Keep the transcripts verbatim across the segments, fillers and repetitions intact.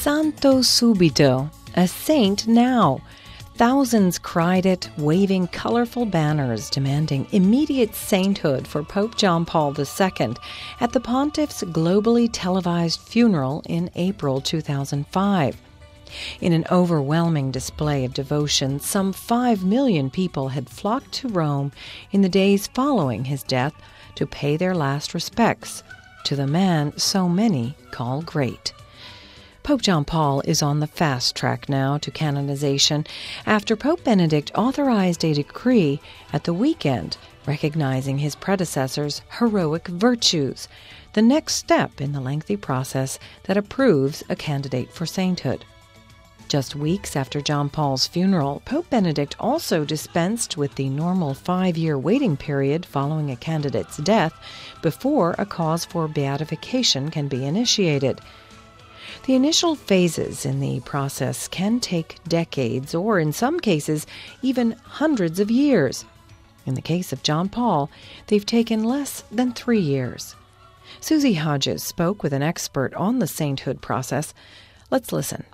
Santo subito, a saint now. Thousands cried it, waving colorful banners demanding immediate sainthood for Pope John Paul the Second at the pontiff's globally televised funeral in April two thousand five. In an overwhelming display of devotion, some five million people had flocked to Rome in the days following his death to pay their last respects to the man so many call great. Pope John Paul is on the fast track now to canonization after Pope Benedict authorized a decree at the weekend recognizing his predecessor's heroic virtues, the next step in the lengthy process that approves a candidate for sainthood. Just weeks after John Paul's funeral, Pope Benedict also dispensed with the normal five-year waiting period following a candidate's death before a cause for beatification can be initiated. The initial phases in the process can take decades or, in some cases, even hundreds of years. In the case of John Paul, they've taken less than three years. Susie Hodges spoke with an expert on the sainthood process. Let's listen.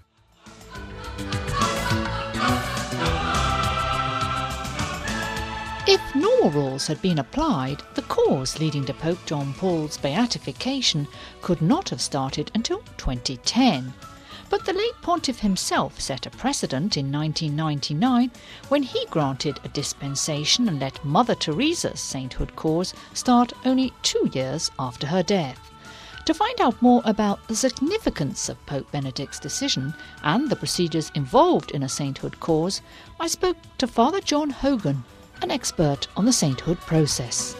If normal rules had been applied, the cause leading to Pope John Paul's beatification could not have started until twenty ten. But the late pontiff himself set a precedent in nineteen ninety-nine when he granted a dispensation and let Mother Teresa's sainthood cause start only two years after her death. To find out more about the significance of Pope Benedict's decision and the procedures involved in a sainthood cause, I spoke to Father John Hogan, an expert on the sainthood process.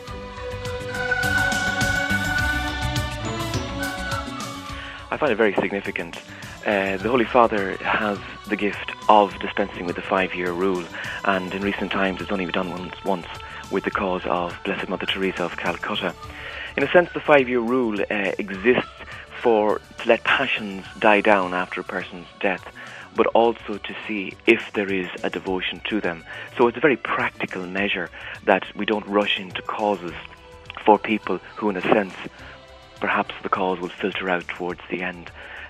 I find it very significant. Uh, the Holy Father has the gift of dispensing with the five-year rule, and in recent times it's only been done once, once with the cause of Blessed Mother Teresa of Calcutta. In a sense, the five-year rule uh, exists for to let passions die down after a person's death, but also to see if there is a devotion to them. So it's a very practical measure that we don't rush into causes for people who, in a sense, perhaps the cause will filter out towards the end,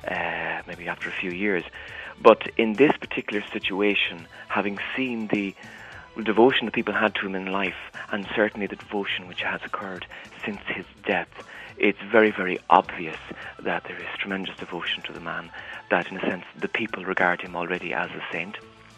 uh, maybe after a few years. But in this particular situation, having seen the devotion that people had to him in life, and certainly the devotion which has occurred since his death, it's very, very obvious that there is tremendous devotion to the man, that in a sense the people regard him already as a saint,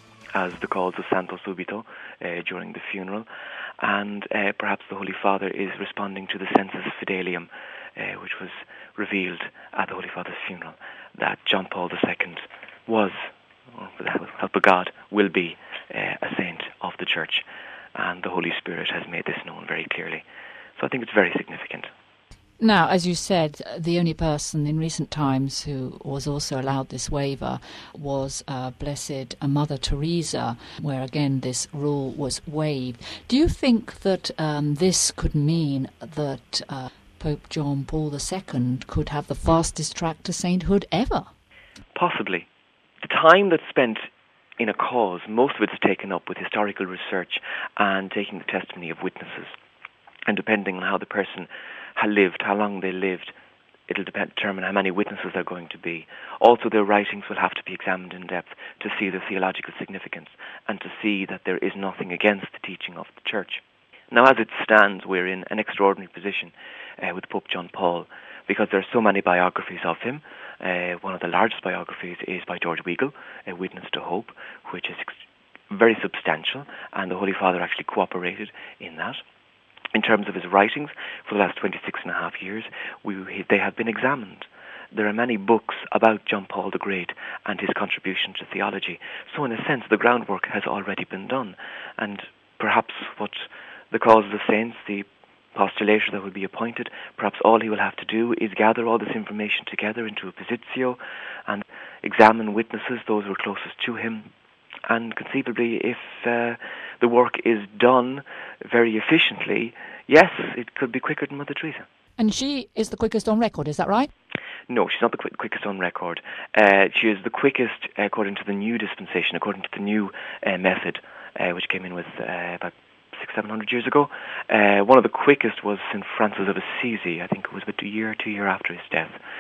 as the cause of Santo Subito uh, during the funeral, and uh, perhaps the Holy Father is responding to the sensus fidelium uh, which was revealed at the Holy Father's funeral, that John Paul the Second was, or with the help of God, will be uh, a saint of the Church, and the Holy Spirit has made this known very clearly. So I think it's very significant. Now, as you said, the only person in recent times who was also allowed this waiver was uh, Blessed Mother Teresa, where again this rule was waived. Do you think that um, this could mean that uh, Pope John Paul the Second could have the fastest track to sainthood ever? Possibly. The time that's spent in a cause, most of it is taken up with historical research and taking the testimony of witnesses. And depending on how the person has lived, how long they lived, it'll depend, determine how many witnesses there are going to be. Also, their writings will have to be examined in depth to see their theological significance and to see that there is nothing against the teaching of the Church. Now, as it stands, we're in an extraordinary position uh, with Pope John Paul, because there are so many biographies of him. Uh, one of the largest biographies is by George Weigel, A Witness to Hope, which is ex- very substantial, and the Holy Father actually cooperated in that. In terms of his writings, for the last twenty-six and a half years, we, they have been examined. There are many books about John Paul the Great and his contribution to theology. So in a sense, the groundwork has already been done. And perhaps what the cause of the saints, the postulator that will be appointed, perhaps all he will have to do is gather all this information together into a positio and examine witnesses, those who are closest to him. And conceivably, if uh, the work is done very efficiently, yes, it could be quicker than Mother Teresa. And she is the quickest on record, is that right? No, she's not the quick, quickest on record. Uh, she is the quickest according to the new dispensation, according to the new uh, method, uh, which came in with uh, about six, seven hundred years ago. Uh, one of the quickest was Saint Francis of Assisi. I think it was about a year, two year after his death.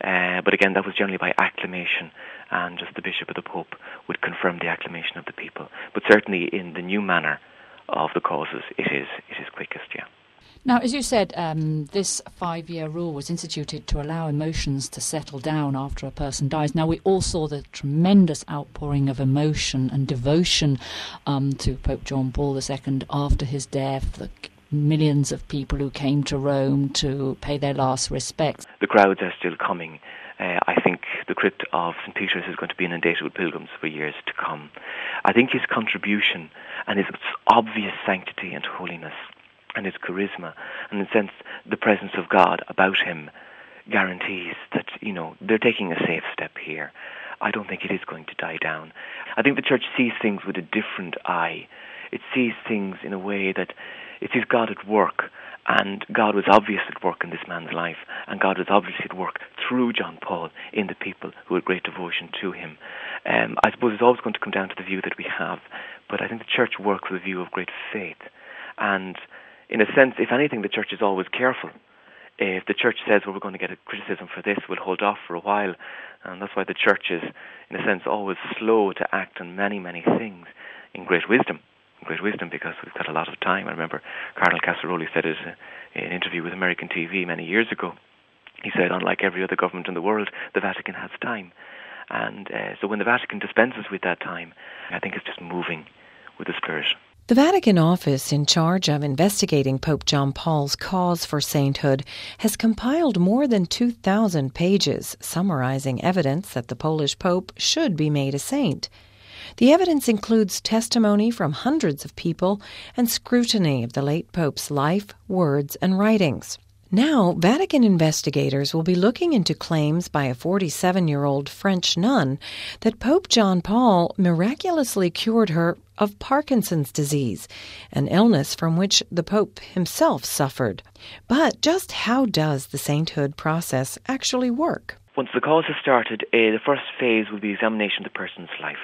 Uh, but again, that was generally by acclamation, and just the Bishop or the Pope would confirm the acclamation of the people. But certainly in the new manner of the causes, it is it is quickest, yeah. Now, as you said, um, this five-year rule was instituted to allow emotions to settle down after a person dies. Now, we all saw the tremendous outpouring of emotion and devotion um, to Pope John Paul the Second after his death, the millions of people who came to Rome to pay their last respects. The crowds are still coming. Uh, I think the crypt of Saint Peter's is going to be inundated with pilgrims for years to come. I think his contribution and his obvious sanctity and holiness and his charisma, and in a sense the presence of God about him, guarantees that, you know, they're taking a safe step here. I don't think it is going to die down. I think the Church sees things with a different eye. It sees things in a way that it sees God at work, and God was obvious at work in this man's life, and God was obviously at work through John Paul in the people who had great devotion to him. Um, I suppose it's always going to come down to the view that we have, but I think the Church works with a view of great faith. And in a sense, if anything, the Church is always careful. If the Church says, well, we're going to get a criticism for this, we'll hold off for a while. And that's why the Church is, in a sense, always slow to act on many, many things in great wisdom. In great wisdom, because we've got a lot of time. I remember Cardinal Casaroli said it in an interview with American T V many years ago. He said, unlike every other government in the world, the Vatican has time. And uh, so when the Vatican dispenses with that time, I think it's just moving with the Spirit. The Vatican office in charge of investigating Pope John Paul's cause for sainthood has compiled more than two thousand pages summarizing evidence that the Polish Pope should be made a saint. The evidence includes testimony from hundreds of people and scrutiny of the late Pope's life, words, and writings. Now, Vatican investigators will be looking into claims by a forty-seven-year-old French nun that Pope John Paul miraculously cured her of Parkinson's disease, an illness from which the Pope himself suffered. But just how does the sainthood process actually work? Once the cause has started, uh, the first phase will be examination of the person's life,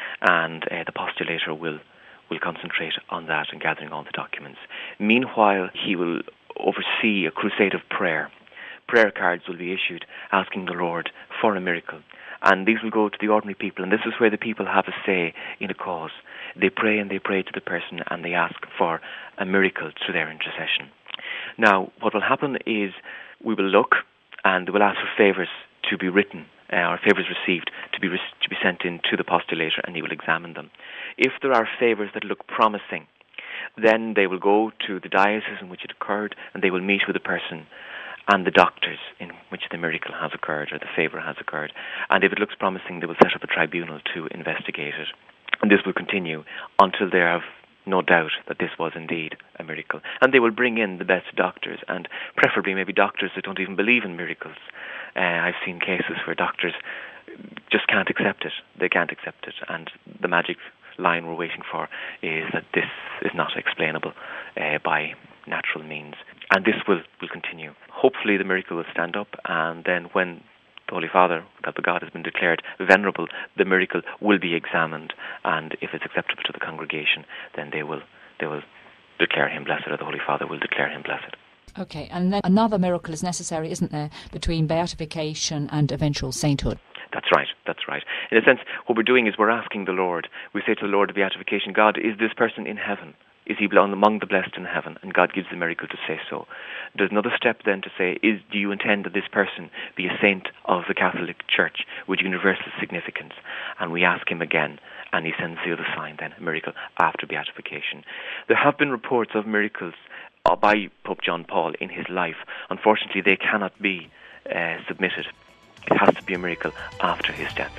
and uh, the postulator will, will concentrate on that and gathering all the documents. Meanwhile, he will oversee a crusade of prayer. Prayer cards will be issued asking the Lord for a miracle. And these will go to the ordinary people, and this is where the people have a say in a cause. They pray and they pray to the person, and they ask for a miracle through their intercession. Now, what will happen is we will look, and we'll ask for favours to be written, uh, or favours received to be re- to be sent in to the postulator, and he will examine them. If there are favours that look promising, then they will go to the diocese in which it occurred, and they will meet with the person and the doctors in which the miracle has occurred or the favour has occurred. And if it looks promising, they will set up a tribunal to investigate it. And this will continue until they have no doubt that this was indeed a miracle. And they will bring in the best doctors, and preferably maybe doctors that don't even believe in miracles. Uh, I've seen cases where doctors just can't accept it. They can't accept it. And the magic line we're waiting for is that this is not explainable uh, by natural means. And this will, will continue. Hopefully the miracle will stand up, and then when the Holy Father, that the God has been declared venerable, the miracle will be examined, and if it's acceptable to the congregation, then they will they will declare him blessed, or the Holy Father will declare him blessed. Okay, and then another miracle is necessary, isn't there, between beatification and eventual sainthood? That's right, that's right. In a sense, what we're doing is we're asking the Lord, we say to the Lord of beatification, God, is this person in heaven? Is he among the blessed in heaven? And God gives the miracle to say so. There's another step then to say, is do you intend that this person be a saint of the Catholic Church with universal significance? And we ask him again, and he sends the other sign then, a miracle after beatification. There have been reports of miracles uh, by Pope John Paul in his life. Unfortunately, they cannot be uh, submitted. It has to be a miracle after his death.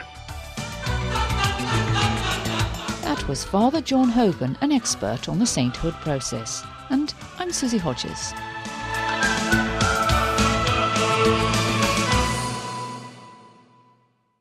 That was Father John Hogan, an expert on the sainthood process. And I'm Susie Hodges.